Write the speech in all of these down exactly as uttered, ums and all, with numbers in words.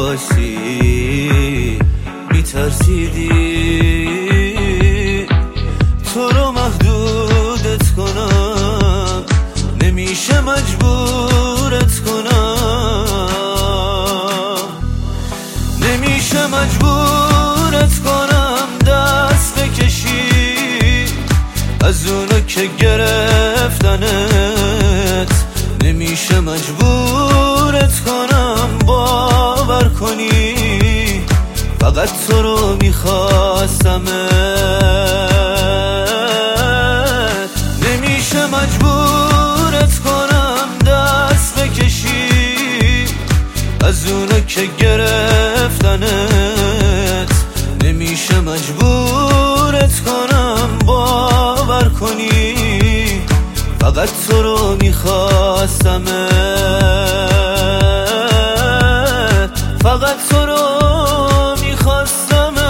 باشی میترسیدی تو رو محدودت کنم، نمیشه مجبورت کنم، نمیشه مجبورت کنم دست بکشی از اونو که گرفتنت، نمیشه مجبورت کنم باور کنی فقط تو رو میخواستمت، نمیشه مجبورت کنم دست بکشی از اونو که گرفتنت، نمیشه مجبورت کنم باور کنی فقط تو رو میخواستمت، فقط تو رو میخواستمت.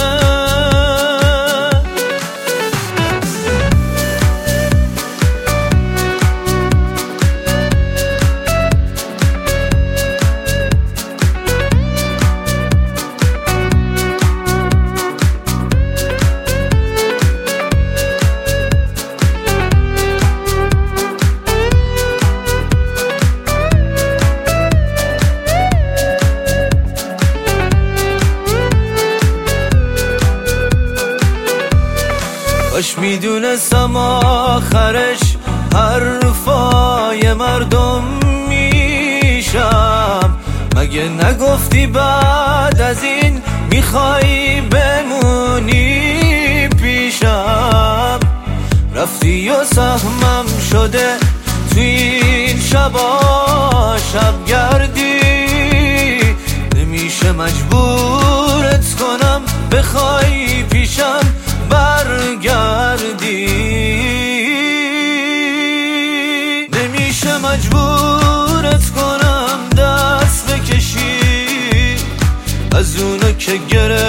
کاش میدونستم آخرش حرفای مردم میشم، مگه نگفتی بعد از این میخوای بمونی پیشم، رفتی و سهمم شده توی این شبا شبگردی، نمیشه مجبورت کنم بخوای پیشم برگردی، نمیشه مجبورت کنم دست بکشی از اونو که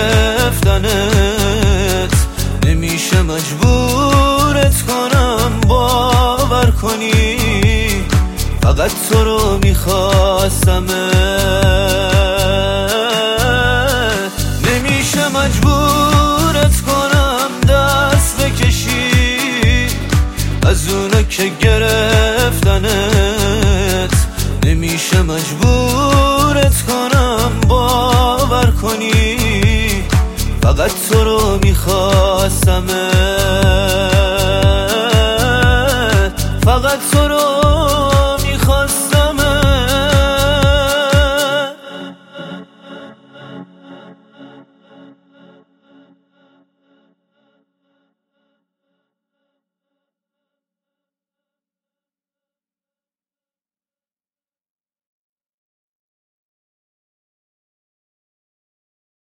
گرفتنت، نمیشه مجبورت کنم باور کنی فقط تو رو میخواستمت، نمیشه مجبورت کنم دست بکشی از اونو که گرفتنت، نمیشه مجبورت کنم باور کنی فقط تو رو میخواستمت.